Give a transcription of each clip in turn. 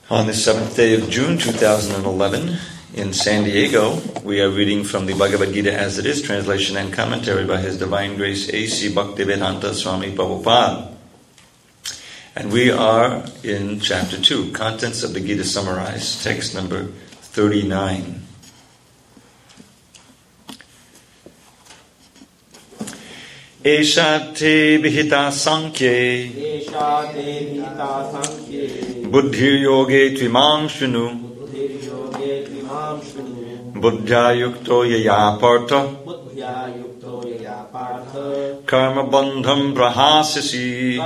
On the 7th day of June 2011, in San Diego, we are reading from the Bhagavad Gita as it is, translation and commentary by His Divine Grace A.C. Bhaktivedanta Swami Prabhupada. And we are in chapter 2, contents of the Gita summarized, text number 39. Esha te vihita sankhye buddhir yoge tvimam shunu buddhya yukto yaya partha karma bandham prahasyasi.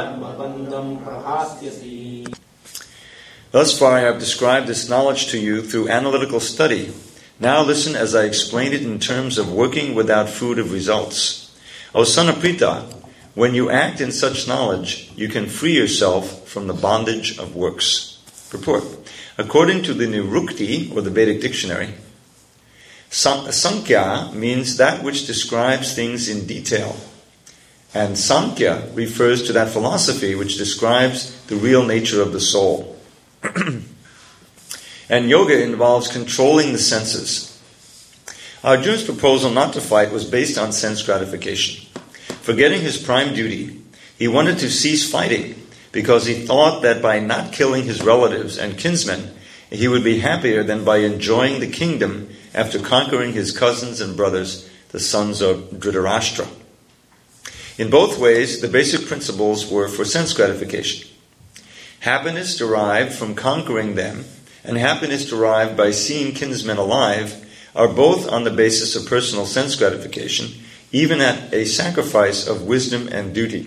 Thus far I have described this knowledge to you through analytical study. Now listen as I explain it in terms of working without food of results. O son of Pritha, when you act in such knowledge, you can free yourself from the bondage of works. Purport. According to the Nirukti, or the Vedic dictionary, Sankhya means that which describes things in detail. And Sankhya refers to that philosophy which describes the real nature of the soul. And yoga involves controlling the senses. Arjuna's proposal not to fight was based on sense gratification. Forgetting his prime duty, he wanted to cease fighting because he thought that by not killing his relatives and kinsmen, he would be happier than by enjoying the kingdom after conquering his cousins and brothers, the sons of Dhritarashtra. In both ways, the basic principles were for sense gratification. Happiness derived from conquering them and happiness derived by seeing kinsmen alive are both on the basis of personal sense gratification, even at a sacrifice of wisdom and duty.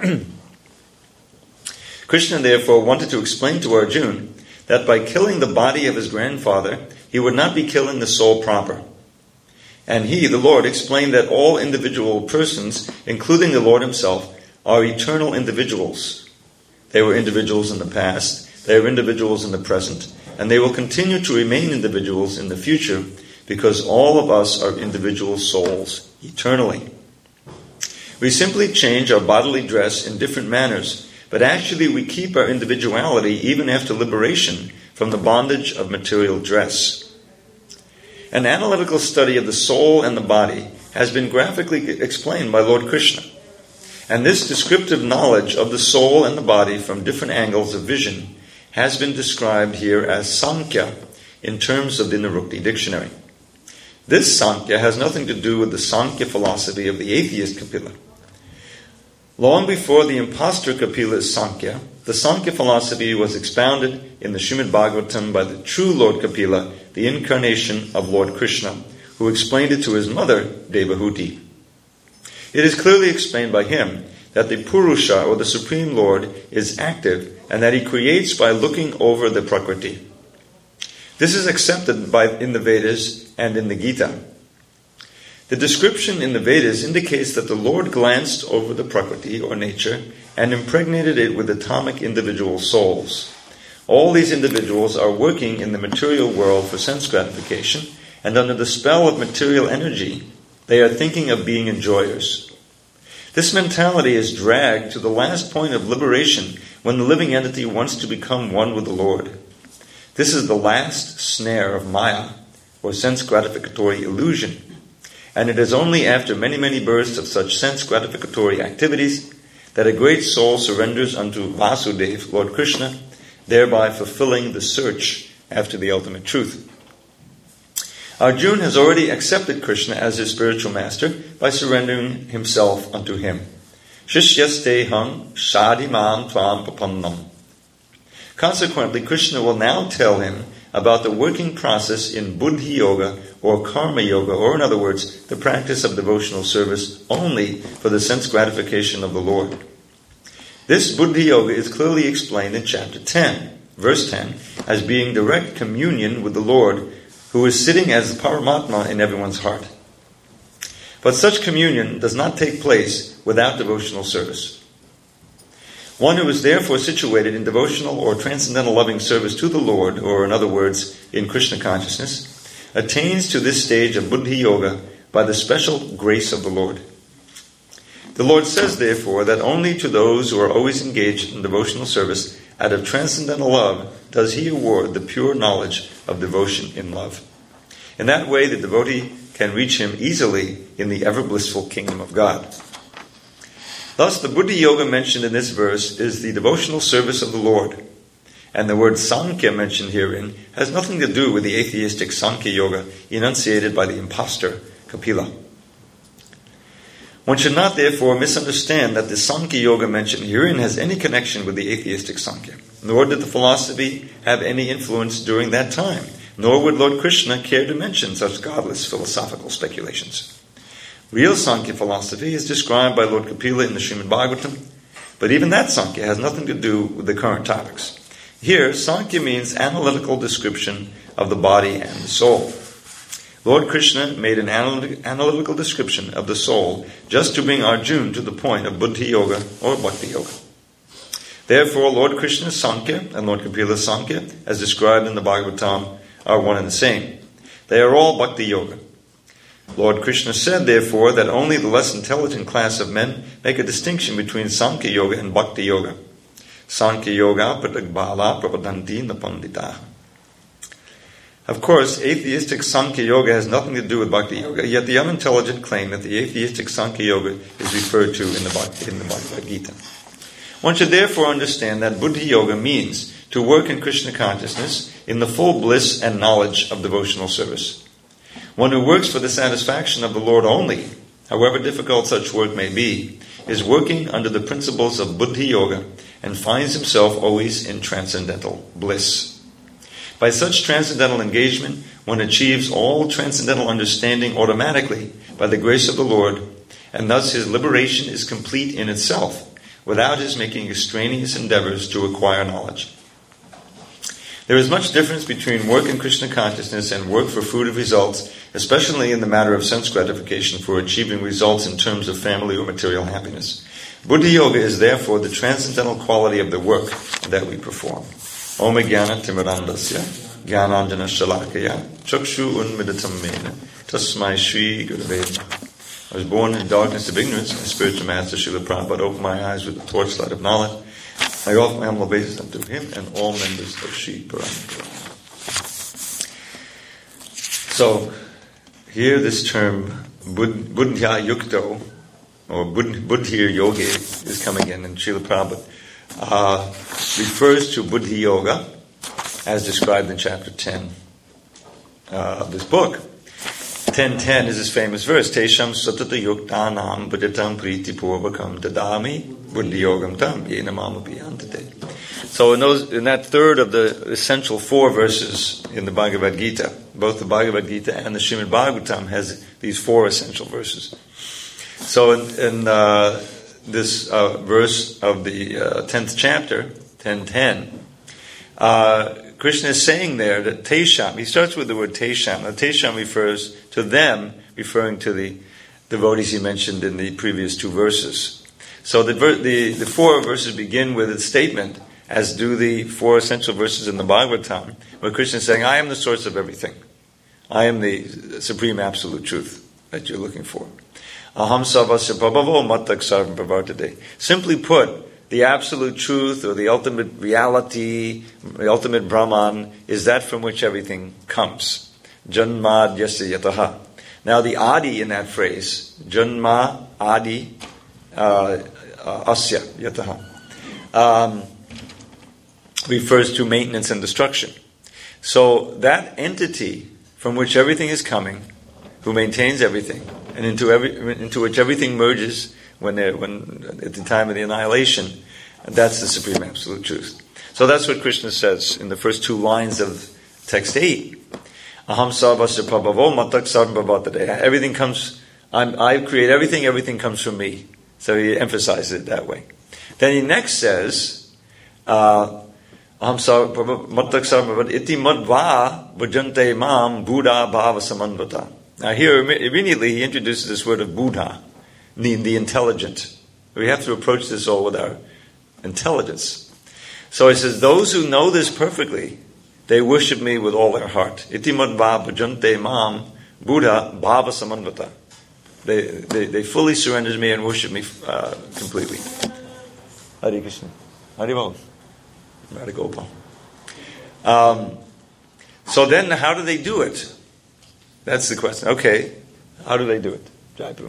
Krishna therefore wanted to explain to Arjuna that by killing the body of his grandfather, he would not be killing the soul proper. And he, the Lord, explained that all individual persons, including the Lord himself, are eternal individuals. They were individuals in the past, they are individuals in the present, and they will continue to remain individuals in the future, because all of us are individual souls, eternally. We simply change our bodily dress in different manners, but actually we keep our individuality even after liberation from the bondage of material dress. An analytical study of the soul and the body has been graphically explained by Lord Krishna. And this descriptive knowledge of the soul and the body from different angles of vision has been described here as Sankhya in terms of the Nirukti dictionary. This Sankhya has nothing to do with the Sankhya philosophy of the atheist Kapila. Long before the impostor Kapila's Sankhya, the Sankhya philosophy was expounded in the Srimad Bhagavatam by the true Lord Kapila, the incarnation of Lord Krishna, who explained it to his mother, Devahuti. It is clearly explained by him that the Purusha, or the Supreme Lord, is active and that he creates by looking over the Prakriti. This is accepted in the Vedas and in the Gita. The description in the Vedas indicates that the Lord glanced over the Prakriti, or nature, and impregnated it with atomic individual souls. All these individuals are working in the material world for sense gratification, and under the spell of material energy, they are thinking of being enjoyers. This mentality is dragged to the last point of liberation when the living entity wants to become one with the Lord. This is the last snare of Maya, or sense gratificatory illusion, and it is only after many, many bursts of such sense gratificatory activities that a great soul surrenders unto Vasudeva, Lord Krishna, thereby fulfilling the search after the ultimate truth. Arjuna has already accepted Krishna as his spiritual master by surrendering himself unto him. Shishyasteham shadimam tvam papannam. Consequently, Krishna will now tell him about the working process in Buddhi Yoga or Karma Yoga, or in other words, the practice of devotional service only for the sense gratification of the Lord. This Buddhi Yoga is clearly explained in chapter 10, verse 10, as being direct communion with the Lord, who is sitting as the Paramatma in everyone's heart. But such communion does not take place without devotional service. One who is therefore situated in devotional or transcendental loving service to the Lord, or in other words, in Krishna consciousness, attains to this stage of Buddhi Yoga by the special grace of the Lord. The Lord says, therefore, that only to those who are always engaged in devotional service out of transcendental love, does he award the pure knowledge of devotion in love. In that way, the devotee can reach him easily in the ever-blissful kingdom of God. Thus, the Buddhi Yoga mentioned in this verse is the devotional service of the Lord. And the word Sankhya mentioned herein has nothing to do with the atheistic Sankhya Yoga enunciated by the impostor Kapila. One should not, therefore, misunderstand that the Sankhya Yoga mentioned herein has any connection with the atheistic Sankhya, nor did the philosophy have any influence during that time, nor would Lord Krishna care to mention such godless philosophical speculations. Real Sankhya philosophy is described by Lord Kapila in the Srimad Bhagavatam, but even that Sankhya has nothing to do with the current topics. Here, Sankhya means analytical description of the body and the soul. Lord Krishna made an analytical description of the soul just to bring Arjuna to the point of Buddhi Yoga or Bhakti Yoga. Therefore, Lord Krishna's Sankhya and Lord Kapila's Sankhya, as described in the Bhagavatam, are one and the same. They are all Bhakti Yoga. Lord Krishna said, therefore, that only the less intelligent class of men make a distinction between Sankhya Yoga and Bhakti Yoga. Sankhya Yoga pratagbala prapadanti napandita. Of course, atheistic Sankhya Yoga has nothing to do with Bhakti Yoga, yet the unintelligent claim that the atheistic Sankhya Yoga is referred to in the Bhagavad Gita. One should therefore understand that Buddhi Yoga means to work in Krishna consciousness in the full bliss and knowledge of devotional service. One who works for the satisfaction of the Lord only, however difficult such work may be, is working under the principles of Buddhi Yoga and finds himself always in transcendental bliss. By such transcendental engagement, one achieves all transcendental understanding automatically by the grace of the Lord, and thus his liberation is complete in itself, without his making extraneous endeavors to acquire knowledge. There is much difference between work in Krishna consciousness and work for fruitive results, especially in the matter of sense gratification for achieving results in terms of family or material happiness. Buddhi Yoga is therefore the transcendental quality of the work that we perform. Om Jnana Timirandasya Jnananjana Shalakaya Chakshu Unmidatam Mena Tasmai Shri Gurave Namaha. I was born in darkness of ignorance. My spiritual master Srila Prabhupada opened my eyes with the torchlight of knowledge. I offer my humble obeisance unto him and all members of Sri Parampara. So, here this term Buddhya Yukto or Buddhi Yoga is coming in, and Srila Prabhupada refers to Buddhi Yoga as described in chapter 10 of this book. 10:10 is his famous verse, Tesham satata yuktanam buddhitam priti purvakam dadami buddhi yogam tam yena mamapi antate. So in that third of the essential 4 verses in the Bhagavad Gita, both the Bhagavad Gita and the Srimad Bhagavatam has these 4 essential verses. So in this verse of the 10th chapter, 10:10, Krishna is saying there that Tesham, he starts with the word Tesham. Now Tesham refers to them, referring to the devotees he mentioned in the previous 2 verses. So the 4 verses begin with a statement, as do the 4 essential verses in the Bhagavatam, where Krishna is saying, I am the source of everything. I am the supreme absolute truth that you're looking for. Aham savasya prabhavo mattak sarvam pravartate. Simply put, the absolute truth or the ultimate reality, the ultimate Brahman, is that from which everything comes. Janmad yasya yataha. Now the adi in that phrase, Janma adi asya yataha, refers to maintenance and destruction. So that entity from which everything is coming, who maintains everything, and into which everything merges when at the time of the annihilation, that's the supreme absolute truth. So that's what Krishna says in the first 2 lines of text 8. Aham sarvasya prabhavo matak sarvam bhavatade. Everything comes, I create everything, everything comes from me. So he emphasizes it that way. Then he next says, Aham sarvasya matak sarvam bhavatade iti madva bhajante mam buddha bhava samanvata. Now here, immediately he introduces this word of Buddha, the intelligent. We have to approach this all with our intelligence. So he says, those who know this perfectly, they worship me with all their heart. Iti madva bhajante mam Buddha bhava samanvata. They fully surrender to me and worship me completely. Hare Krishna. Hare Bol. Radha Gopal. So then how do they do it? That's the question. Okay, how do they do it? Jaipur.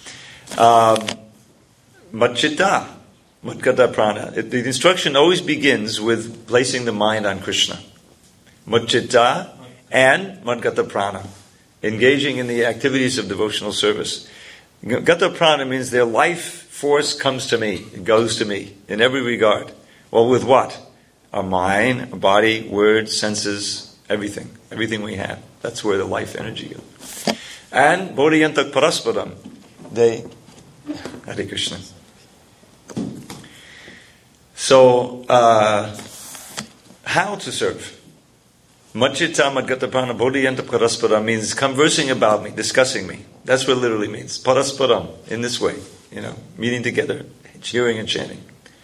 Madchitta, Madgata Prana. The instruction always begins with placing the mind on Krishna. Madchitta and Madgata Prana. Engaging in the activities of devotional service. Gata Prana means their life force comes to me. It goes to me in every regard. Well, with what? Our mind, our body, words, senses, everything. Everything we have. That's where the life energy goes. And Bodhiyantak Parasparam. They... Hare Krishna. So, how to serve? Madchitta Madgata Prana Bodhiyantak Parasparam means conversing about me, discussing me. That's what it literally means. Parasparam, in this way. Meeting together, cheering and chanting.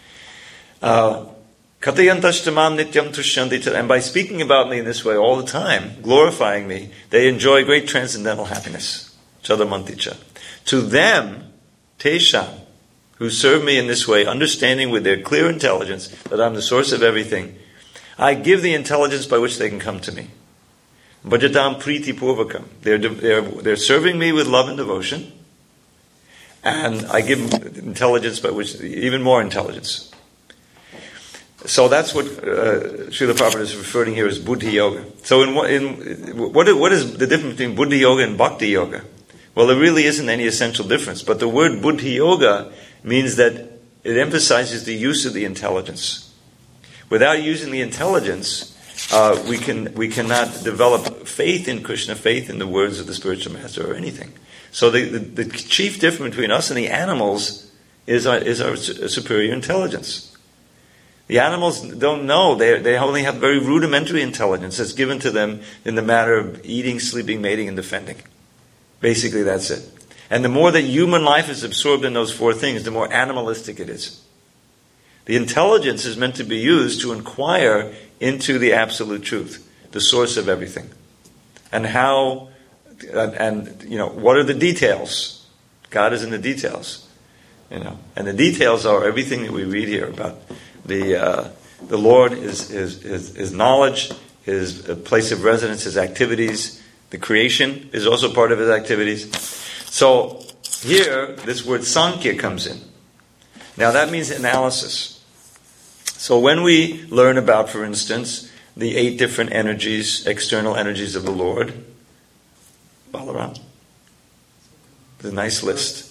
Katayantashtamam nityam tushyanti. And by speaking about me in this way all the time, glorifying me, they enjoy great transcendental happiness. Chadamanticha. To them, Tesham, who serve me in this way, understanding with their clear intelligence that I'm the source of everything, I give the intelligence by which they can come to me. Bhajatam priti purvakam. They're serving me with love and devotion. And I give them intelligence by which, even more intelligence. So that's what Srila Prabhupada is referring here as Buddhi Yoga. So what is the difference between Buddhi Yoga and Bhakti Yoga? Well, there really isn't any essential difference. But the word Buddhi Yoga means that it emphasizes the use of the intelligence. Without using the intelligence, we cannot develop faith in Krishna, faith in the words of the spiritual master or anything. So the chief difference between us and the animals is our superior intelligence. The animals don't know. They only have very rudimentary intelligence that's given to them in the matter of eating, sleeping, mating, and defending. Basically, that's it. And the more that human life is absorbed in those four things, the more animalistic it is. The intelligence is meant to be used to inquire into the absolute truth, the source of everything. And how, what are the details? God is in the details. And the details are everything that we read here about the Lord, his knowledge, his place of residence, his activities. The creation is also part of his activities. So here, this word Sankhya comes in. Now that means analysis. So when we learn about, for instance, the 8 different energies, external energies of the Lord, Balaram, the nice list.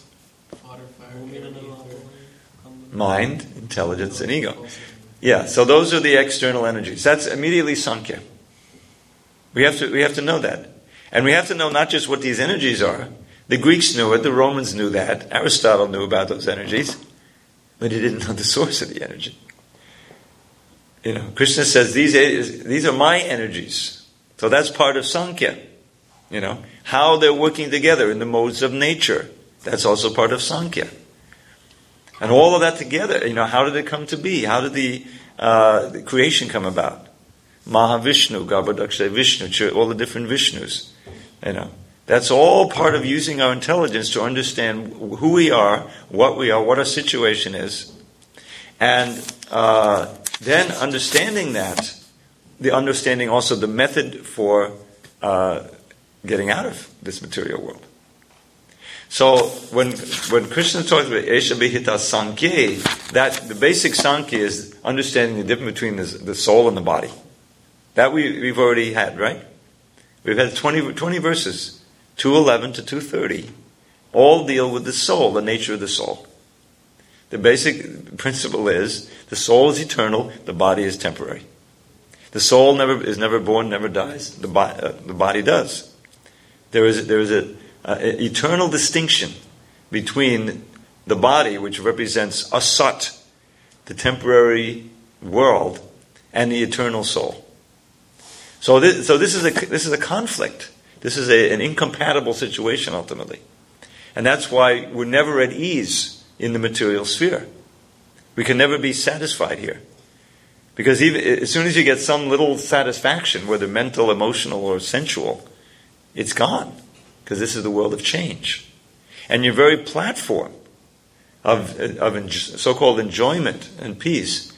Mind, intelligence, and ego. Yeah, so those are the external energies. That's immediately Sankhya. We have to know that. And we have to know not just what these energies are. The Greeks knew it, the Romans knew that, Aristotle knew about those energies, but he didn't know the source of the energy. Krishna says, these are my energies. So that's part of Sankhya. How they're working together in the modes of nature. That's also part of Sankhya. And all of that together, how did it come to be? How did the creation come about? Mahavishnu, Garbhodaksha Vishnu, all the different Vishnus. That's all part of using our intelligence to understand who we are, what our situation is. And then understanding that, the understanding also the method for getting out of this material world. So when Krishna talks about Esha Vihita Sankhya, that the basic Sankhya is understanding the difference between the soul and the body. That we've already had, right? We've had 20 verses, 2:11 to 2:30, all deal with the soul, the nature of the soul. The basic principle is the soul is eternal, the body is temporary. The soul is never born, never dies. The body does. There is an eternal distinction between the body, which represents asat, the temporary world, and the eternal soul. So this is a conflict. This is an incompatible situation ultimately, and that's why we're never at ease in the material sphere. We can never be satisfied here, because even as soon as you get some little satisfaction, whether mental, emotional, or sensual, it's gone. Because this is the world of change. And your very platform of so-called enjoyment and peace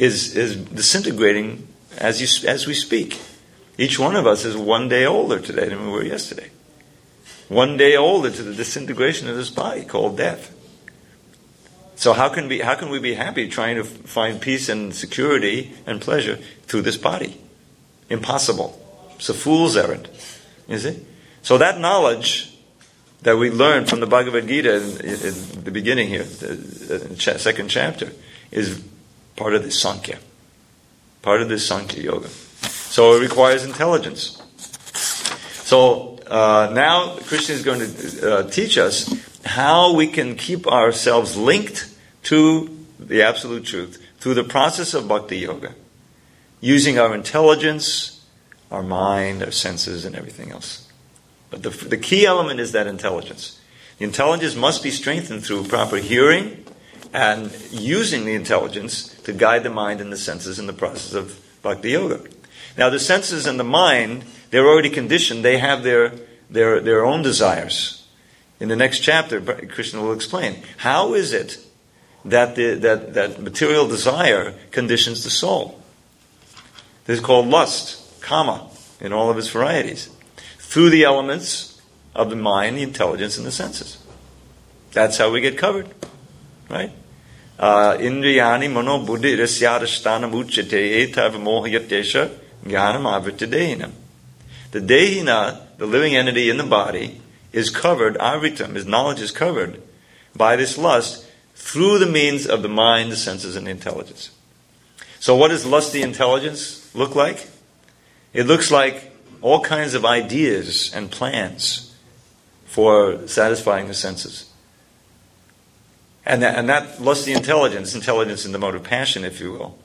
is disintegrating as we speak. Each one of us is one day older today than we were yesterday. One day older to the disintegration of this body called death. So how can we be happy trying to find peace and security and pleasure through this body? Impossible. It's a fool's errand. You see? So that knowledge that we learned from the Bhagavad Gita in the beginning here, the second chapter, is part of this Sankhya. Part of this Sankhya Yoga. So it requires intelligence. So now Krishna is going to teach us how we can keep ourselves linked to the Absolute Truth through the process of Bhakti Yoga, using our intelligence, our mind, our senses, and everything else. But the key element is that intelligence. The intelligence must be strengthened through proper hearing and using the intelligence to guide the mind and the senses in the process of Bhakti Yoga. Now the senses and the mind, they're already conditioned. They have their own desires. In the next chapter, Krishna will explain, how is it that that material desire conditions the soul? This is called lust, kama, in all of its varieties, through the elements of the mind, the intelligence, and the senses. That's how we get covered, right? Indriyani mano buddhi rasyadashtanam uchate etav mohayatyesha jnanam avrittadehinam. The dehina, the living entity in the body, is covered, avritam, his knowledge is covered by this lust through the means of the mind, the senses, and the intelligence. So what does lusty intelligence look like? It looks like all kinds of ideas and plans for satisfying the senses. And that lusty intelligence in the mode of passion, if you will,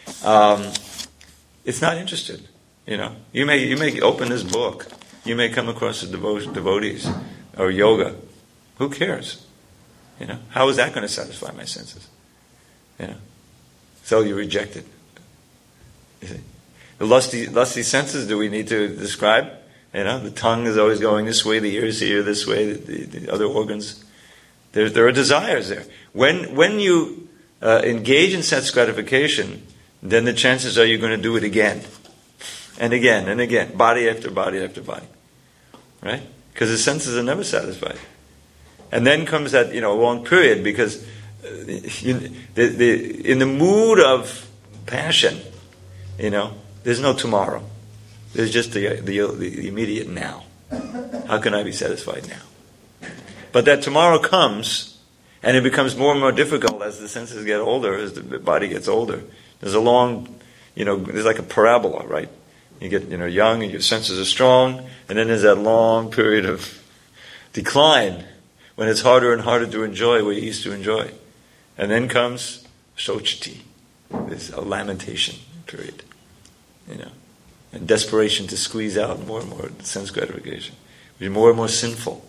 it's not interested. You know, you may open this book, you may come across the devotees or yoga. Who cares? You know, how is that going to satisfy my senses? You know, so you reject it. You see? The lusty senses, do we need to describe? You know, the tongue is always going this way, the ears here this way, the other organs. There are desires there. When you engage in sense gratification, then the chances are you're going to do it again. And again, and again. Body after body after body. Right? Because the senses are never satisfied. And then comes that, long period, because in the mood of passion, there's no tomorrow. There's just the immediate now. How can I be satisfied now? But that tomorrow comes, and it becomes more and more difficult as the senses get older, as the body gets older. There's a long, there's like a parabola, right? You get, young and your senses are strong, and then there's that long period of decline when it's harder and harder to enjoy what you used to enjoy. And then comes shochati, this lamentation period, and desperation to squeeze out more and more sense gratification. Be more and more sinful.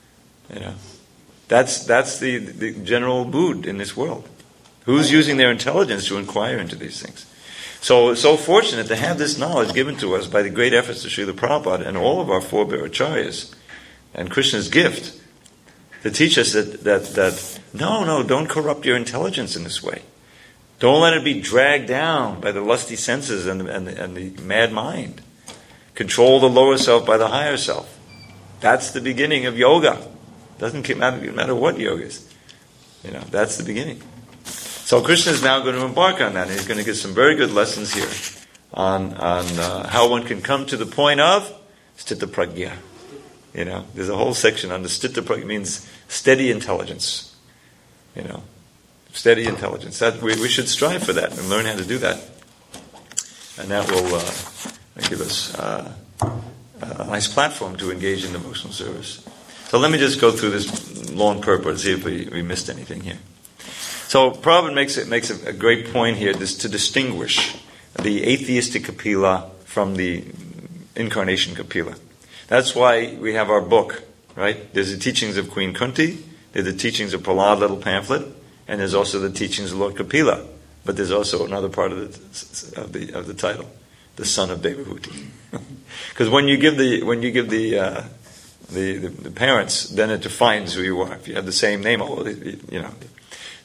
That's the general mood in this world. Who's using their intelligence to inquire into these things? So fortunate to have this knowledge given to us by the great efforts of Srila Prabhupada and all of our forebear acharyas, and Krishna's gift to teach us that no, don't corrupt your intelligence in this way. Don't let it be dragged down by the lusty senses and the mad mind. Control the lower self by the higher self. That's the beginning of yoga. Doesn't matter what yoga is. That's the beginning. So Krishna is now going to embark on that, and he's going to give some very good lessons here on how one can come to the point of sthita prajna. There's a whole section on the sthita prajna, means steady intelligence. Steady intelligence. That we should strive for that and learn how to do that, and that will give us a nice platform to engage in devotional service. So let me just go through this long purport and see if we missed anything here. So Prabhupada makes a great point here to distinguish the atheistic Kapila from the incarnation Kapila. That's why we have our book, right? There's the teachings of Queen Kunti, there's the teachings of Prahlad, little pamphlet, and there's also the teachings of Lord Kapila. But there's also another part of the title, the son of Devahuti. Because when you give the parents, then it defines who you are. If you have the same name,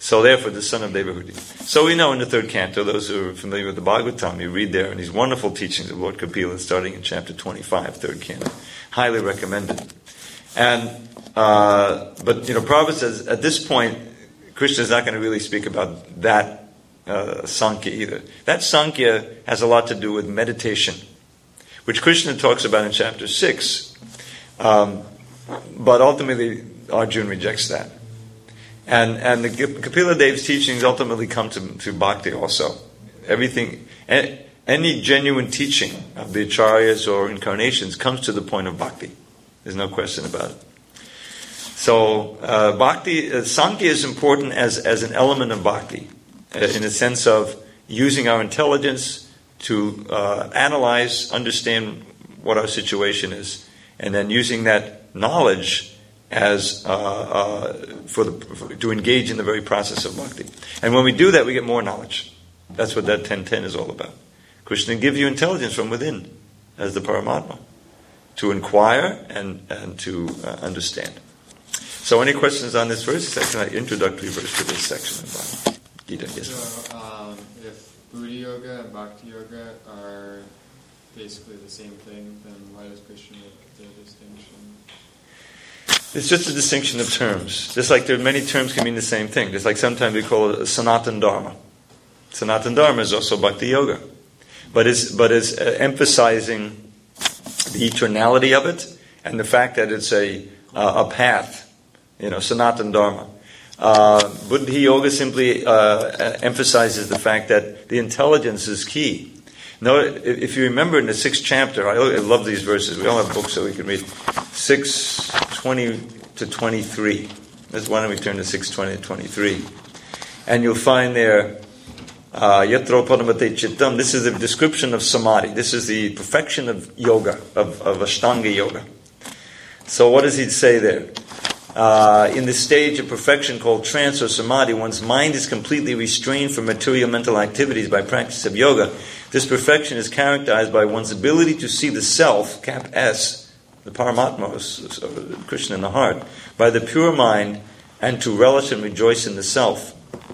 So therefore, the son of Devahudi. So we know in the third canto, those who are familiar with the Bhagavatam, you read there in these wonderful teachings of Lord Kapila, starting in chapter 25, third canto. Highly recommended. And but Prabhupada says at this point, Krishna is not going to really speak about that Sankhya either. That Sankhya has a lot to do with meditation, which Krishna talks about in chapter 6. But ultimately, Arjuna rejects that. And the Kapila Dev's teachings ultimately come to bhakti also. Everything, any genuine teaching of the acharyas or incarnations comes to the point of bhakti. There's no question about it. So bhakti, Sankhya is important as an element of bhakti, in the sense of using our intelligence to analyze, understand what our situation is, and then using that knowledge as to engage in the very process of bhakti. And when we do that, we get more knowledge. That's what that 10:10 is all about. Krishna gives you intelligence from within, as the Paramatma, to inquire and to understand. So, any questions on this verse? Section, introductory verse to this section of Gita. Yes. So, if Buddhi Yoga and Bhakti Yoga are basically the same thing, then why does Krishna make the distinction? It's just a distinction of terms. Just like there are many terms can mean the same thing. Just like sometimes we call it Sanatan Dharma. Sanatan Dharma is also Bhakti Yoga, but it's emphasizing the eternality of it and the fact that it's a path. Sanatan Dharma. Buddhi Yoga simply emphasizes the fact that the intelligence is key. Now, if you remember in the 6th chapter, I love these verses. We all have books that we can read. 6:20 to 23. Why don't we turn to 6:20 to 23? And you'll find there, Yatro Padamate Chittam. This is a description of samadhi. This is the perfection of yoga, of Ashtanga yoga. So what does he say there? In the stage of perfection called trance or samadhi, one's mind is completely restrained from material mental activities by practice of yoga. This perfection is characterized by one's ability to see the self, cap S, the Paramatma, Krishna in the heart, by the pure mind, and to relish and rejoice in the self.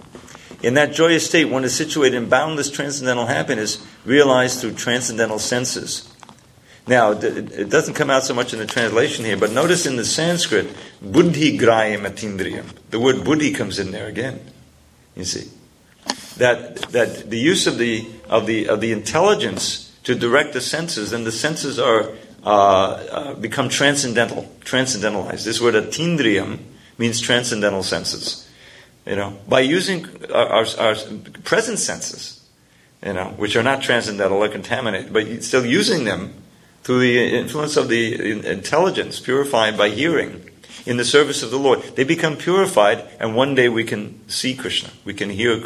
In that joyous state, one is situated in boundless transcendental happiness, realized through transcendental senses. Now, it doesn't come out so much in the translation here, but notice in the Sanskrit, buddhi grayam atindriyam. The word buddhi comes in there again. You see, that the use of the intelligence to direct the senses, and the senses are become transcendentalized. This word atindriyam means transcendental senses. By using our present senses, which are not transcendental or contaminated, but still using them through the influence of the intelligence, purified by hearing, in the service of the Lord. They become purified, and one day we can see Krishna. We can hear,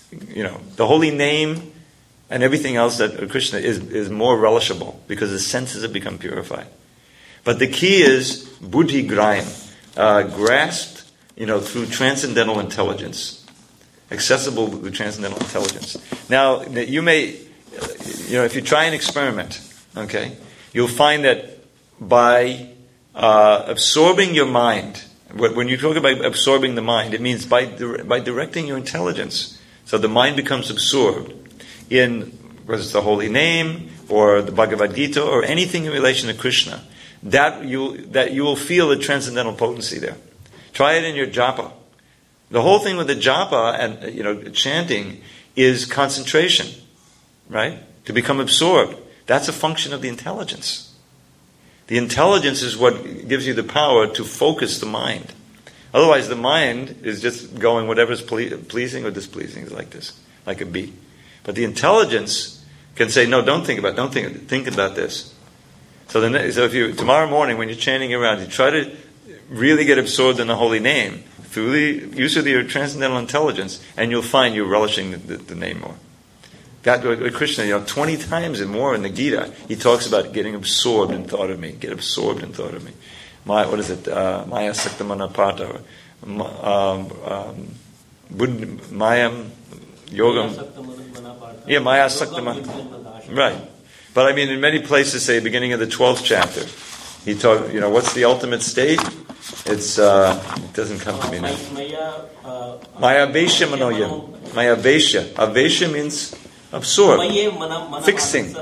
the holy name and everything else that Krishna is more relishable, because the senses have become purified. But the key is buddhi grayam, grasped, through transcendental intelligence, accessible to transcendental intelligence. Now, you may, if you try an experiment, okay, you'll find that by absorbing your mind, when you talk about absorbing the mind, it means by directing your intelligence. So the mind becomes absorbed in, whether it's the holy name, or the Bhagavad Gita, or anything in relation to Krishna, that you will feel the transcendental potency there. Try it in your japa. The whole thing with the japa and chanting is concentration, right? To become absorbed. That's a function of the intelligence. The intelligence is what gives you the power to focus the mind. Otherwise, the mind is just going whatever's pleasing or displeasing, like this, like a bee. But the intelligence can say, no, think about this. So if you, tomorrow morning when you're chanting around, you try to really get absorbed in the holy name through the use of your transcendental intelligence, and you'll find you're relishing the name more. Krishna, 20 times and more in the Gita, he talks about getting absorbed in thought of me. Get absorbed in thought of me. What is it? Maya Saktamana Pata. Mayam Yogam. Yeah, Maya Saktamana. Right. But in many places say, beginning of the 12th chapter, He talked, what's the ultimate state? It's, it doesn't come to me now. Maya Vesha Manoyam. Maya Vesha. Avesha means absorb. Fixing.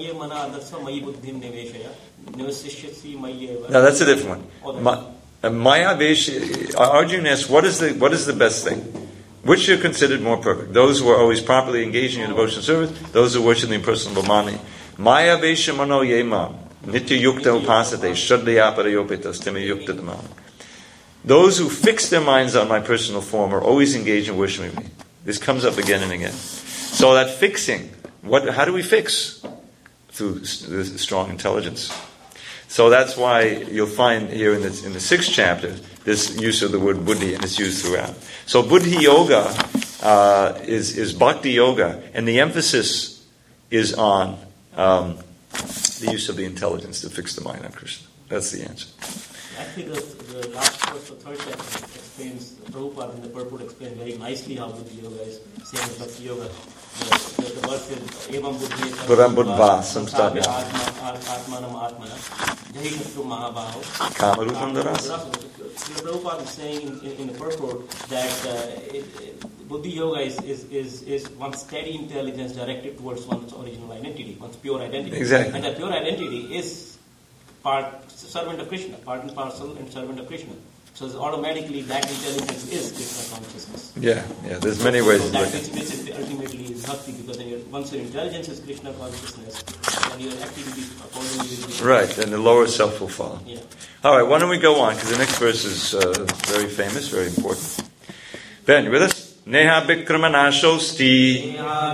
No, that's a different one. Maya Vesha. Arjuna asks, what is the best thing? Which are considered more perfect? Those who are always properly engaged in your devotional service, those who worship the impersonal Brahmani. Maya Vesha Mano Yema. Nitya Yukta Upasate. Shraddhaya Parayopitas Timi Yukta Dhamma. Those who fix their minds on my personal form are always engaged in worshiping me. This comes up again and again. So that fixing, how do we fix? Through strong intelligence. So that's why you'll find here in the 6th chapter this use of the word buddhi, and it's used throughout. So buddhi yoga is bhakti yoga, and the emphasis is on the use of the intelligence to fix the mind on Krishna. That's the answer. Actually, the last verse, the 3rd chapter, explains, Prabhupada in the purport explains very nicely how buddhi yoga is same as bhakti yoga. The verse is Evam buddhi Param buddha samstadya atmanam atmana jahitru mahabaho kamarupam darasa. Prabhupada is saying in the purport that buddhi yoga is one's steady intelligence directed towards one's original identity, one's pure identity. Exactly. And that pure identity is part servant of Krishna, part and parcel and servant of Krishna. So automatically that intelligence is Krishna consciousness. Yeah. There's many ways so to look at at it. Which ultimately is bhakti, because once your intelligence is Krishna consciousness, then your activities accordingly will be... Right, and the lower self will follow. Yeah. All right, why don't we go on, because the next verse is very famous, very important. Ben, you with us? Neha Bikramanasosti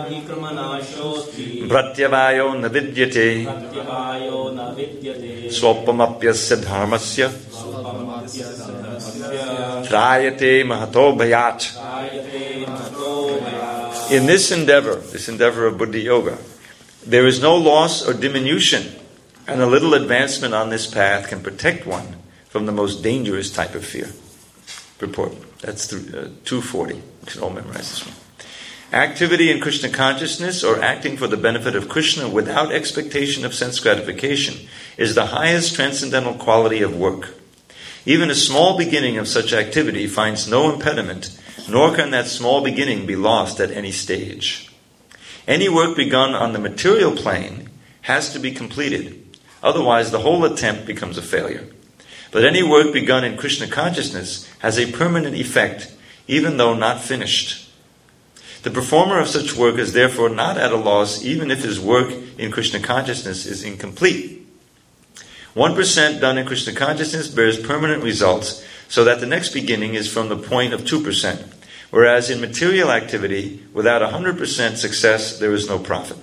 Pratyavayo Navidyate Swapamapyasya Dharmasya Trayate Mahato Bhayat. In this endeavor of Buddhi Yoga, there is no loss or diminution, and a little advancement on this path can protect one from the most dangerous type of fear. Purport. That's 240. You should all memorize this one. Activity in Krishna consciousness, or acting for the benefit of Krishna without expectation of sense gratification, is the highest transcendental quality of work. Even a small beginning of such activity finds no impediment, nor can that small beginning be lost at any stage. Any work begun on the material plane has to be completed, otherwise the whole attempt becomes a failure. But any work begun in Krishna consciousness has a permanent effect, even though not finished. The performer of such work is therefore not at a loss, even if his work in Krishna consciousness is incomplete. 1% done in Krishna consciousness bears permanent results, so that the next beginning is from the point of 2%, whereas in material activity, without 100% success, there is no profit.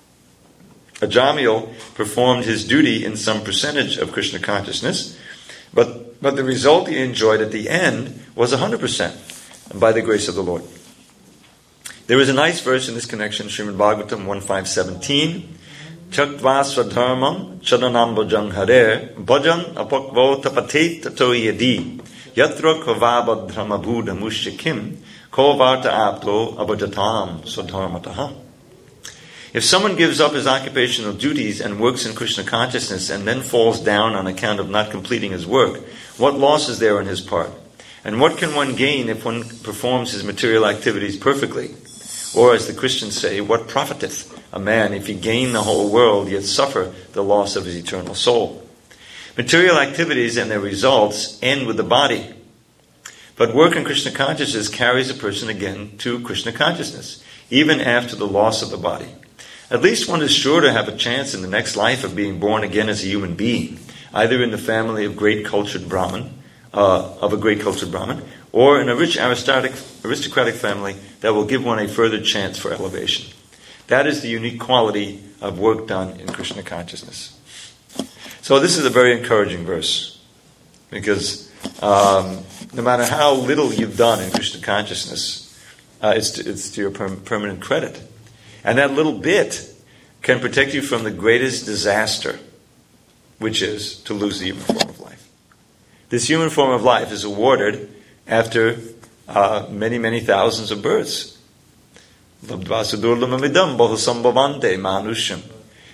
Ajamil performed his duty in some percentage of Krishna consciousness, but the result he enjoyed at the end was 100%, by the grace of the Lord. There is a nice verse in this connection, Srimad Bhagavatam 1.5.17. Chaktva swadharmam chadanam bhajang hare bhajan apakvo tapate tato yadi yatra kvavabhadhrama buddha mushyakim ko varta apto abhajatam swadharmataha. If someone gives up his occupational duties and works in Krishna consciousness and then falls down on account of not completing his work, what loss is there on his part? And what can one gain if one performs his material activities perfectly? Or as the Christians say, what profiteth a man if he gain the whole world yet suffer the loss of his eternal soul? Material activities and their results end with the body. But work in Krishna consciousness carries a person again to Krishna consciousness, even after the loss of the body. At least one is sure to have a chance in the next life of being born again as a human being, either in the family of a great cultured Brahmin, or in a rich aristocratic family that will give one a further chance for elevation. That is the unique quality of work done in Krishna consciousness. So this is a very encouraging verse, because no matter how little you've done in Krishna consciousness, it's to your permanent credit. And that little bit can protect you from the greatest disaster, which is to lose the human form of life. This human form of life is awarded after many, many thousands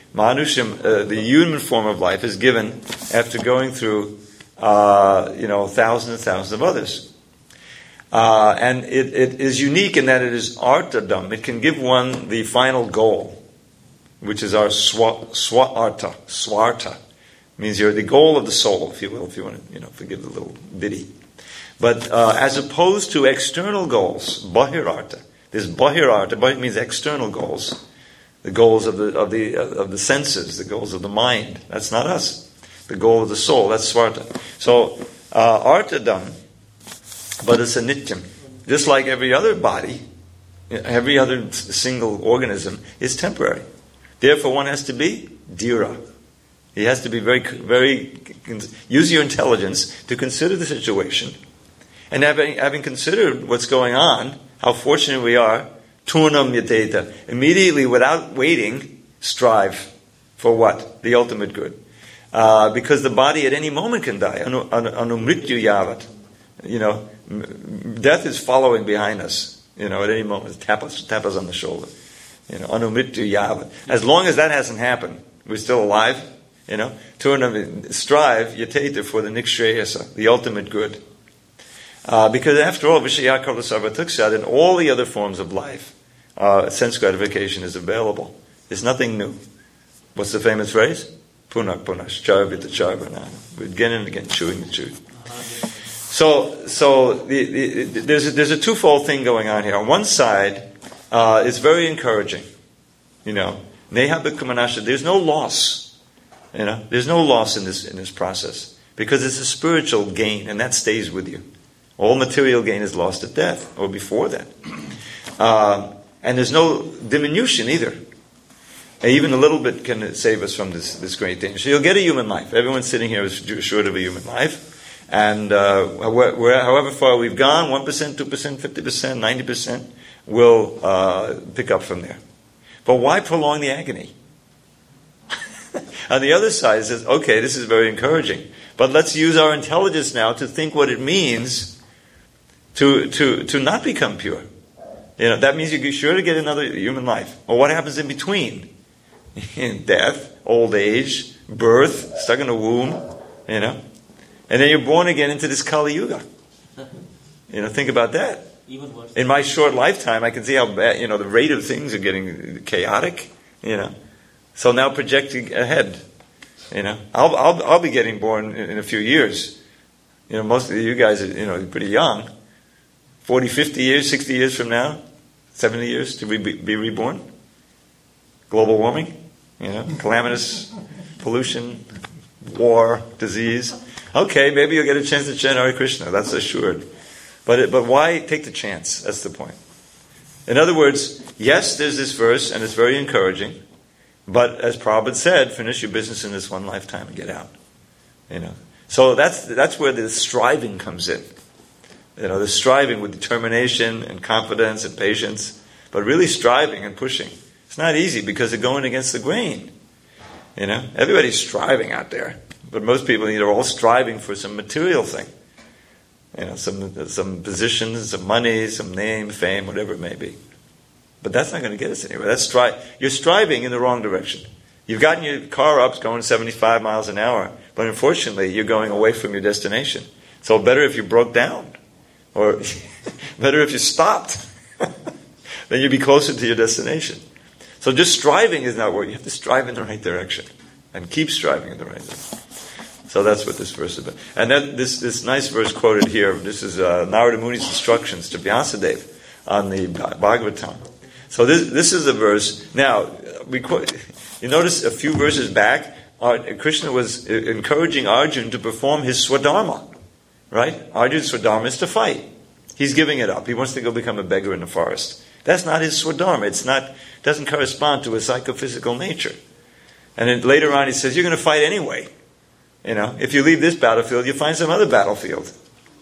Manusham, the human form of life, is given after going through, thousands and thousands of others. And it is unique in that it is artadam. It can give one the final goal, which is our swarta. Swarta means you're the goal of the soul, if you will, if you want to, forgive the little ditty. But as opposed to external goals, bahirarta. There's bahirarta. Bahir means external goals, the goals of the senses, the goals of the mind. That's not us. The goal of the soul. That's swarta. So artadam, but it's a nityam. Just like every other body, every other single organism is temporary. Therefore, one has to be dhira. He has to be very use your intelligence to consider the situation, and having considered what's going on, how fortunate we are, turnam yateta, immediately without waiting, strive for what? The ultimate good. Because the body at any moment can die. Anumrityu yavat. Death is following behind us. At any moment, tap us on the shoulder. Anumrityu yavat. As long as that hasn't happened, we're still alive. Strive yateta for the nikshreyasa, the ultimate good. Because after all, vishayakar l'sarvatuksad, in all the other forms of life, sense gratification is available. There's nothing new. What's the famous phrase? Punak punash, charvita charvanana. Again and again, chewing the chew. So there's a twofold thing going on here. On one side, it's very encouraging. Neha b'kumanasha. There's no loss. There's no loss in this process because it's a spiritual gain, and that stays with you. All material gain is lost at death or before that, and there's no diminution either. And even a little bit can save us from this great danger. So you'll get a human life. Everyone sitting here is assured of a human life, and however far we've gone, 1%, 2%, 50%, 90%, we'll pick up from there. But why prolong the agony? On the other side, it says, okay, this is very encouraging, but let's use our intelligence now to think what it means to not become pure. That means you're sure to get another human life. Well, what happens in between? Death, old age, birth, stuck in a womb, and then you're born again into this Kali Yuga. Think about that. Even worse. In my short lifetime, I can see how bad, the rate of things are getting chaotic, So now projecting ahead, I'll be getting born in a few years. Most of you guys are, pretty young. 40, 50 years, 60 years from now, 70 years to be reborn. Global warming, calamitous pollution, war, disease. Okay, maybe you'll get a chance to chant Hare Krishna. That's assured. But why take the chance? That's the point. In other words, yes, there's this verse, and it's very encouraging. But as Prabhupada said, finish your business in this one lifetime and get out. So that's where the striving comes in. The striving with determination and confidence and patience, but really striving and pushing. It's not easy because they're going against the grain. Everybody's striving out there, but most people are all striving for some material thing. Some position, some money, some name, fame, whatever it may be. But that's not going to get us anywhere. You're striving in the wrong direction. You've gotten your car up, going 75 miles an hour, but unfortunately you're going away from your destination. So better if you broke down, or better if you stopped. Then you'd be closer to your destination. So just striving is not where you have to strive in the right direction, and keep striving in the right direction. So that's what this verse is about. And then this nice verse quoted here. This is Narada Muni's instructions to Vyasadeva on the Bhagavatam. So this is a verse. Now, you notice a few verses back, Krishna was encouraging Arjuna to perform his swadharma. Right? Arjuna's swadharma is to fight. He's giving it up. He wants to go become a beggar in the forest. That's not his swadharma. Doesn't correspond to his psychophysical nature. And then later on he says, you're going to fight anyway. If you leave this battlefield, you'll find some other battlefield.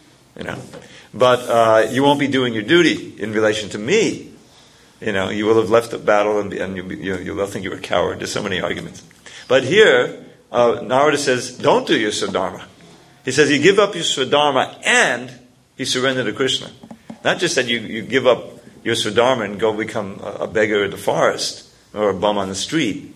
But you won't be doing your duty in relation to me. You will have left the battle and you'll think you're a coward. There's so many arguments. But here, Narada says, don't do your swadharma. He says you give up your swadharma and you surrender to Krishna. Not just that you give up your swadharma and go become a beggar in the forest or a bum on the street.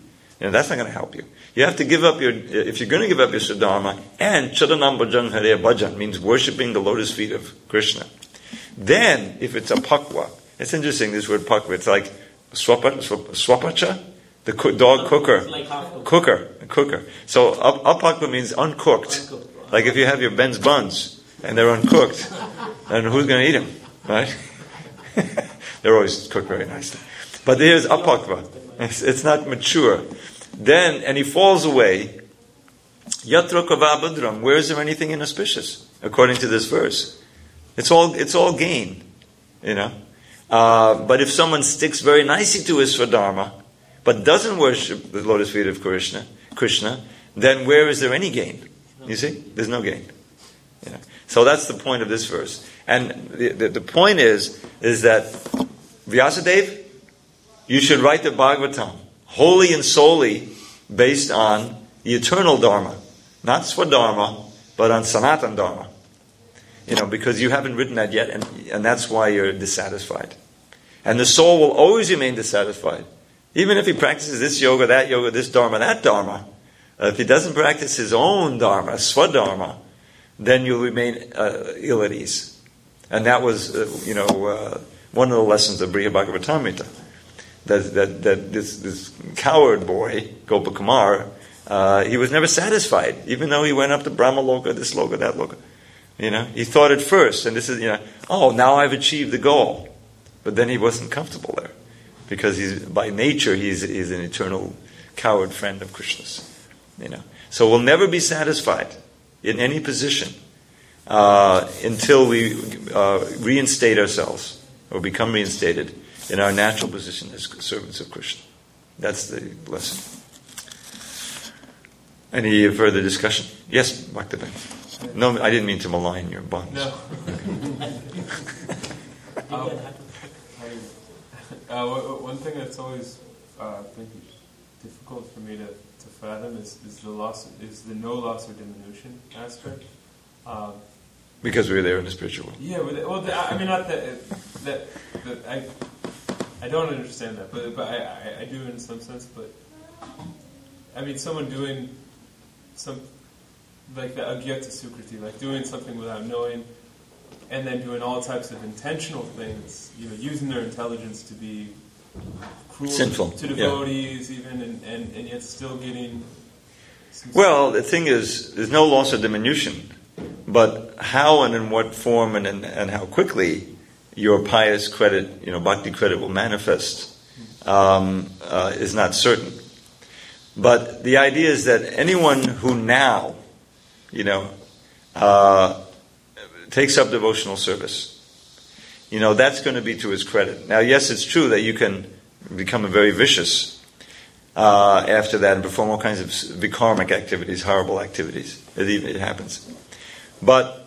That's not going to help you. You have to give up if you're going to give up your Swadharma, and Charanam Bhajan Hare Bhajan means worshipping the lotus feet of Krishna. Then, if it's a pakwa, it's interesting, this word pakwa, it's like swapacha, the dog cooker. Like Cooker. So, apakwa means uncooked. Like if you have your Ben's buns, and they're uncooked, then who's going to eat them? Right? They're always cooked very nicely. But here's apakva. It's not mature. Then, and he falls away. Yatra kavabhadram. Where is there anything inauspicious? According to this verse, it's all gain, But if someone sticks very nicely to his Swadharma, but doesn't worship the lotus feet of Krishna, then where is there any gain? You see, there's no gain. So that's the point of this verse. And the point is that Vyasadeva, you should write the Bhagavatam wholly and solely based on the eternal Dharma. Not Swadharma, but on Sanatan Dharma. Because you haven't written that yet, and that's why you're dissatisfied. And the soul will always remain dissatisfied. Even if he practices this yoga, this Dharma, that Dharma. If he doesn't practice his own Dharma, Swadharma, then you'll remain ill at ease. And that was, one of the lessons of Briha Bhagavatamrita. That this coward boy, Gopakumar, he was never satisfied, even though he went up to Brahma Loka, this Loka, that Loka. He thought at first, and this is, now I've achieved the goal. But then he wasn't comfortable there. Because by nature, he's an eternal coward friend of Krishna's. So we'll never be satisfied in any position until we reinstate ourselves, or become reinstated in our natural position as servants of Krishna. That's the lesson. Any further discussion? Yes, Bhaktivedanta. No, I didn't mean to malign your buns. No. One thing that's always been difficult for me to fathom is the no loss or diminution aspect. Because we're there in the spiritual world. Yeah, I mean, not that I don't understand that, but I do in some sense. But I mean, someone doing some like the agyata sukriti, like doing something without knowing, and then doing all types of intentional things, using their intelligence to be cruel, sinful to devotees, even, and yet still getting. Well, the thing is, there's no loss or diminution, but how and in what form and how quickly your pious credit, bhakti credit will manifest is not certain. But the idea is that anyone who now, takes up devotional service, that's going to be to his credit. Now, yes, it's true that you can become very vicious after that and perform all kinds of vikarmic activities, horrible activities. It happens. But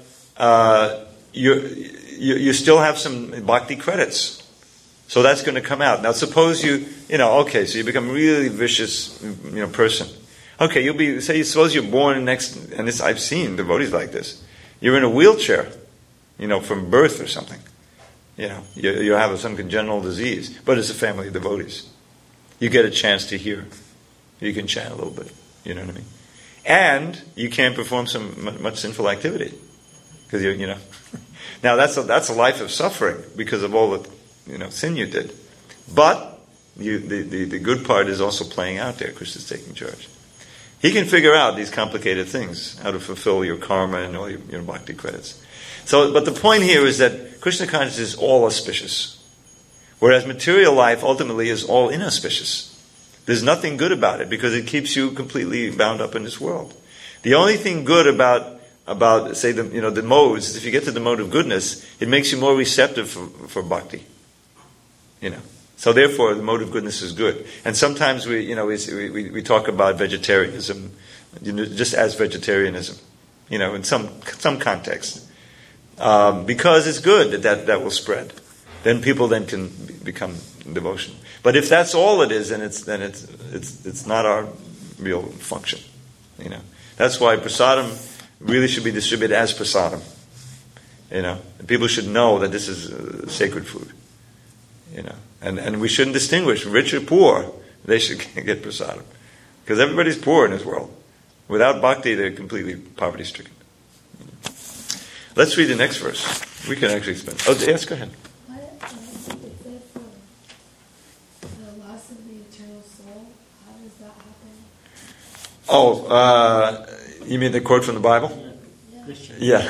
you still have some bhakti credits. So that's going to come out. Now suppose so you become really vicious, person. Okay, suppose you're born and this, I've seen devotees like this. You're in a wheelchair, from birth or something. You have some congenital disease, but it's a family of devotees. You get a chance to hear. You can chant a little bit. You know what I mean? And you can't perform much sinful activity because Now that's a life of suffering because of all the sin you did. But the good part is also playing out there. Krishna's taking charge. He can figure out these complicated things, how to fulfill your karma and all your bhakti credits. But the point here is that Krishna consciousness is all auspicious, whereas material life ultimately is all inauspicious. There's nothing good about it because it keeps you completely bound up in this world. The only thing good about say the modes is if you get to the mode of goodness, it makes you more receptive for bhakti. So therefore, the mode of goodness is good. And sometimes we talk about vegetarianism, just as vegetarianism, in some context, because it's good that will spread. Then people can become devotional. But if that's all it is, then it's not our real function. That's why prasadam really should be distributed as prasadam. People should know that this is sacred food. And we shouldn't distinguish rich or poor. They should get prasadam. Because everybody's poor in this world. Without bhakti, they're completely poverty-stricken. Let's read the next verse. We can actually spend. Oh, yes, go ahead. What is it for the loss of the eternal soul? How does that happen? Oh, you mean the quote from the Bible? Christian. Yeah.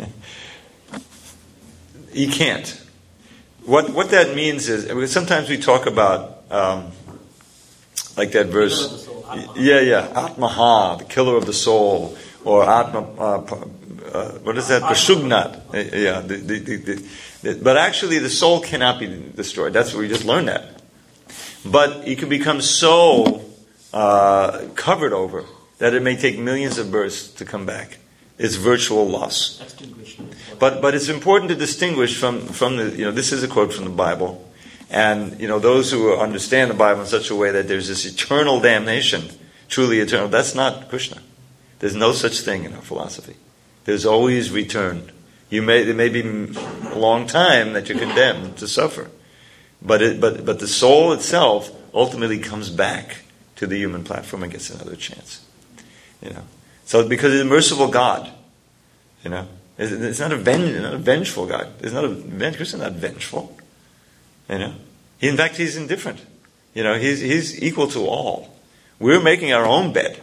You can't. What that means is, sometimes we talk about, like that verse. Killer of the soul, Atma. Yeah. Atmaha, the killer of the soul, or Atma. What is that? Pashugnat. Yeah. But actually, the soul cannot be destroyed. That's what we just learned that. But it can become so covered over that it may take millions of births to come back. It's virtual loss. Extinguishment. But it's important to distinguish from the, this is a quote from the Bible. And, those who understand the Bible in such a way that there's this eternal damnation, truly eternal, that's not Krishna. There's no such thing in our philosophy. There's always return. There may be a long time that you're condemned to suffer. But the soul itself ultimately comes back to the human platform and gets another chance. So because it's a merciful God, it's not a vengeful God. Krishna's not vengeful. In fact, he's indifferent. He's equal to all. We're making our own bed.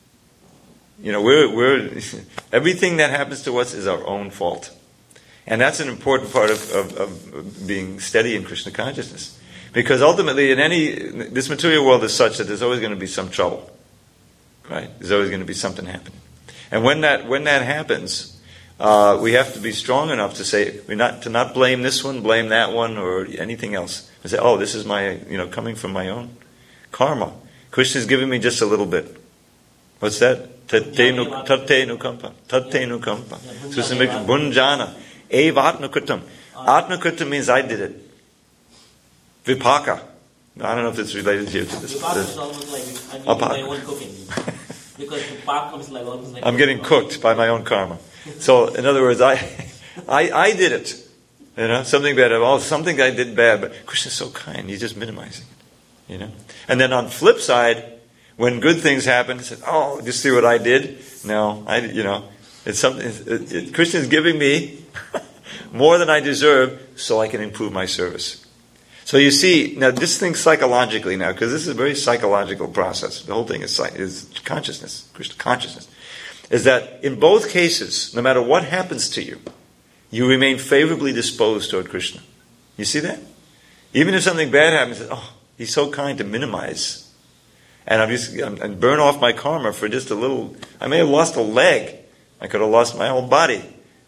We're everything that happens to us is our own fault, and that's an important part of being steady in Krishna consciousness. Because ultimately, this material world is such that there's always going to be some trouble. Right? There's always going to be something happening. And when that happens, we have to be strong enough to say, to not blame this one, blame that one, or anything else. And say, oh, this is my, coming from my own karma. Krishna's giving me just a little bit. What's that? Tate nukampa. Bunjana. Eva atmakritam. Atmakritam means I did it. Vipaka. I don't know if it's related here to this. Vipaka is almost like I'm doing my own cooking. Because Vipaka is like almost like... I'm getting cooked by my own karma. So, in other words, I did it. Something bad. Something I did bad, but Krishna's so kind. He's just minimizing it. And then on the flip side, when good things happen, he says, "Oh, you see what I did?" No, it's something. Krishna's giving me more than I deserve, so I can improve my service. So you see, now this thing psychologically now, because this is a very psychological process. The whole thing is consciousness, Krishna consciousness. Is that in both cases, no matter what happens to you, you remain favorably disposed toward Krishna. You see that? Even if something bad happens, oh, he's so kind to minimize. And burn off my karma for just a little. I may have lost a leg. I could have lost my whole body.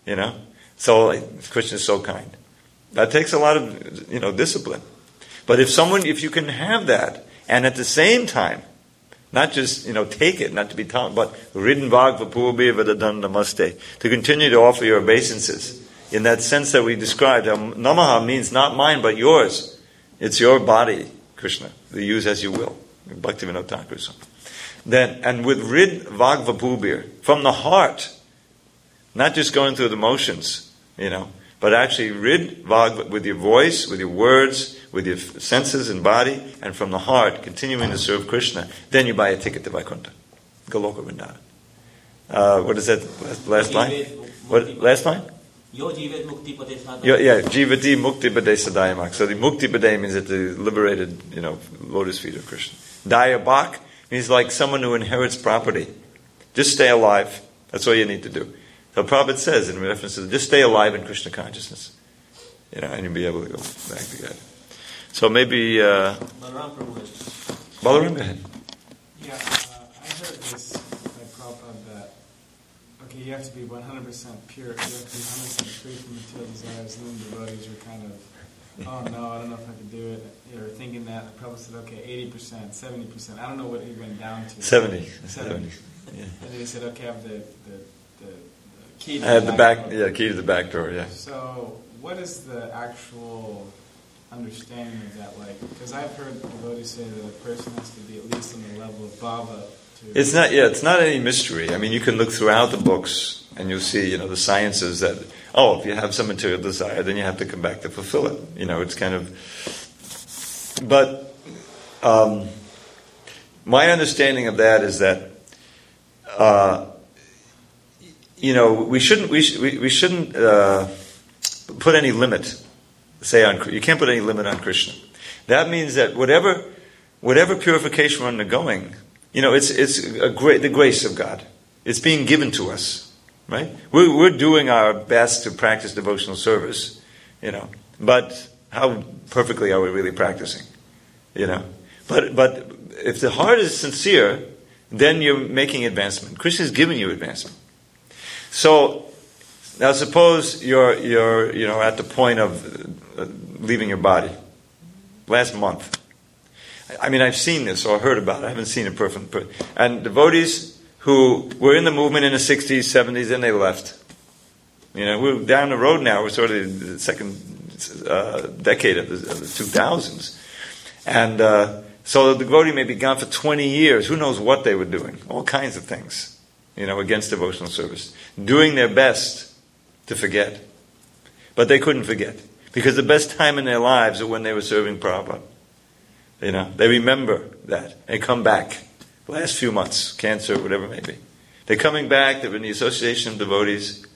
So Krishna is so kind. That takes a lot of discipline. But if you can have that, and at the same time, not just take it, not to be taught, but ridin bhagva purbi vedadan namaste, to continue to offer your obeisances in that sense that we described. Namaha means not mine but yours. It's your body, Krishna. You use as you will. Bhaktivinoda Thakur. Then, and with rid vagva pubir, from the heart, not just going through the motions, but actually rid vagva with your voice, with your words, with your senses and body, and from the heart, continuing to serve Krishna. Then you buy a ticket to Vaikuntha, Goloka Vrindavan. What is that last line? What last line? Yo jivet mukti pade sadaya. Yeah, jivati mukti pade sadayamak. So the mukti pade means that the liberated, lotus feet of Krishna. Daya bhak means like someone who inherits property. Just stay alive. That's all you need to do. The Prabhupada says in reference to just stay alive in Krishna consciousness. And you'll be able to go back to God. So maybe Balaram Prabhu. Balaram, go ahead. Yeah, I heard this by Prabhupada that you have to be 100% pure. You have to be 100% free from material desires. And then devotees are kind of, oh no, I don't know if I could do it. Or thinking that. Prabhupada said, okay, 80%, 70%. I don't know what he went down to. 70. Yeah. And then he said, okay, I have the key to I have the back. Yeah, key to the back door. Yeah. So, what is the actual understanding of that like? Because I've heard devotees say that a person has to be at least on the level of bhava. It's not any mystery. I mean, you can look throughout the books and you'll see, the sciences that, if you have some material desire, then you have to come back to fulfill it. It's kind of, but my understanding of that is that, we shouldn't put any limit, you can't put any limit on Krishna. That means that whatever purification we're undergoing, it's the grace of God. It's being given to us, right? We're doing our best to practice devotional service, but how perfectly are we really practicing, But if the heart is sincere, then you're making advancement. Krishna is giving you advancement. So now suppose you're at the point of leaving your body. Last month, I've seen this or heard about it. I haven't seen it perfect. And devotees who were in the movement in the 60s, 70s, and they left. We're down the road now. We're sort of the second decade of the 2000s, and so the devotee may be gone for 20 years. Who knows what they were doing? All kinds of things, against devotional service, doing their best to forget, but they couldn't forget because the best time in their lives are when they were serving Prabhupada. They remember that and come back. Last few months, cancer, whatever it may be, they're coming back. They're in the association of devotees.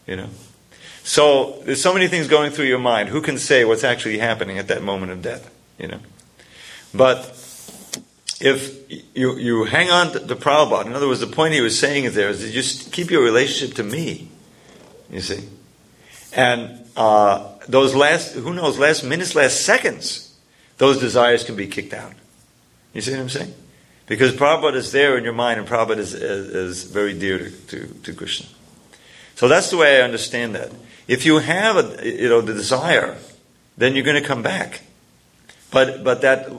So there's so many things going through your mind. Who can say what's actually happening at that moment of death? But if you hang on to Prabhupada, in other words, the point he was saying is there is to just keep your relationship to me. You see, and those last minutes, last seconds, those desires can be kicked out. You see what I'm saying? Because Prabhupada is there in your mind, and Prabhupada is very dear to Krishna. So that's the way I understand that. If you have the desire, then you're going to come back. But that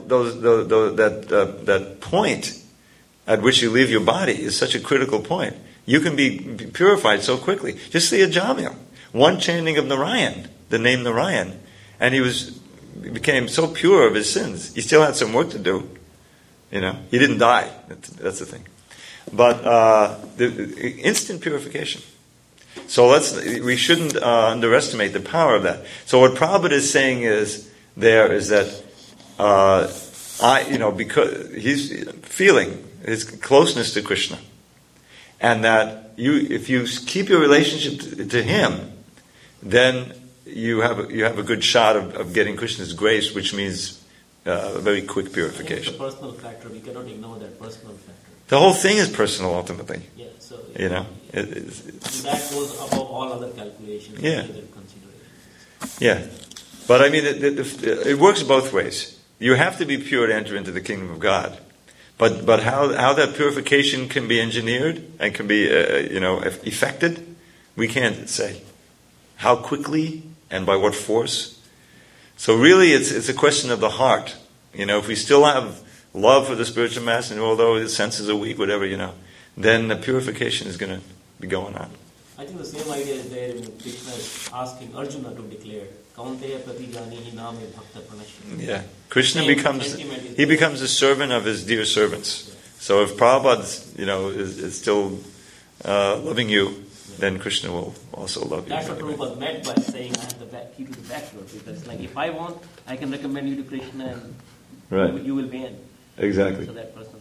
point at which you leave your body is such a critical point. You can be purified so quickly. Just see a Jamil, one chanting of Narayan, the name Narayan, and he became so pure of his sins. He still had some work to do. He didn't die. That's the thing. But the instant purification. So we shouldn't underestimate the power of that. So what Prabhupada is saying is that because he's feeling his closeness to Krishna, and that if you keep your relationship to him, then you have a good shot of getting Krishna's grace, which means a very quick purification. It's a personal factor. We cannot ignore that personal factor. The whole thing is personal, ultimately. Yeah, so that goes above all other calculations. Yeah. And other considerations. Yeah, but it works both ways. You have to be pure to enter into the kingdom of God. But how that purification can be engineered and can be effected, we can't say. How quickly and by what force? So really, it's a question of the heart. If we still have love for the spiritual master, and although his senses are weak, whatever, then the purification is going to be going on. I think the same idea is there when Krishna is asking Arjuna to declare, Kaunteya pratijanihi name bhakta pranashya. Yeah. Krishna becomes the servant of his dear servants. Yeah. So if Prabhupada, is still loving you, then Krishna will also love you. That's what Prabhupada meant by saying I have the key to the back door. Because if I want, I can recommend you to Krishna and right. you will be in. Exactly. So that person